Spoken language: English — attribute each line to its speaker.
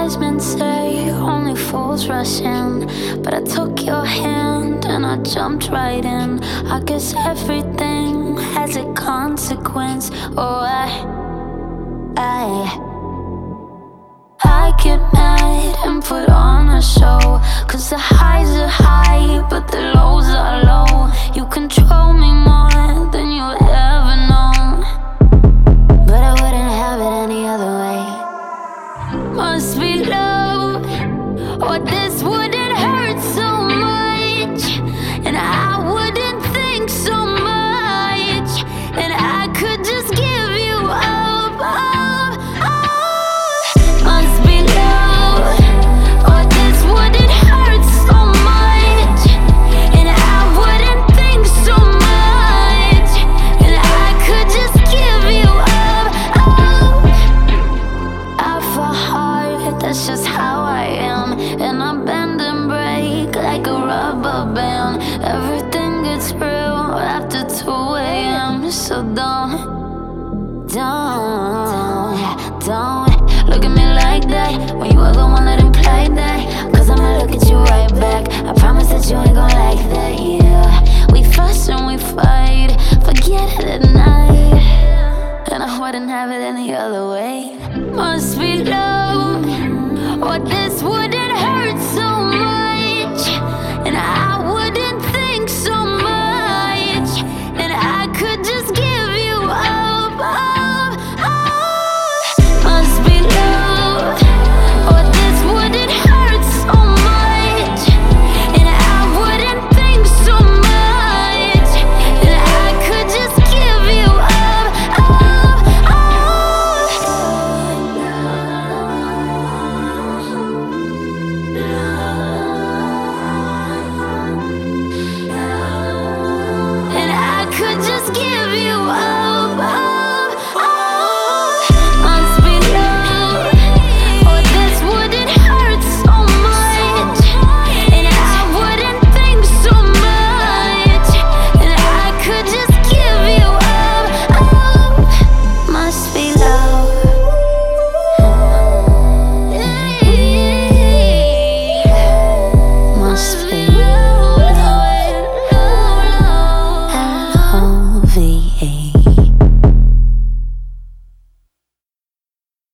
Speaker 1: wise men say only fools rush in, but I took your hand and I jumped right in. I guess everything has a consequence. Oh, I get mad and put on a show, 'cause the highs are high, but the lows are low. You control me more than you'll ever know, but I wouldn't have it any other way. Must be love, or this wouldn't hurt so much, and I wouldn't think so much, and I could just give you up, up, up. Must be love, or this wouldn't hurt so much, and I wouldn't think so much, and I could just give you up, up. I fall hard, that's just how I am, and I bend and break like a rubber band. Everything gets real after 2 a.m. So don't look at me like that when you were the one that didn't play that, 'cause I'ma look at you right back. I promise that you ain't gon' like that, yeah. We fuss and we fight, forget it at night, and I wouldn't have it any other way.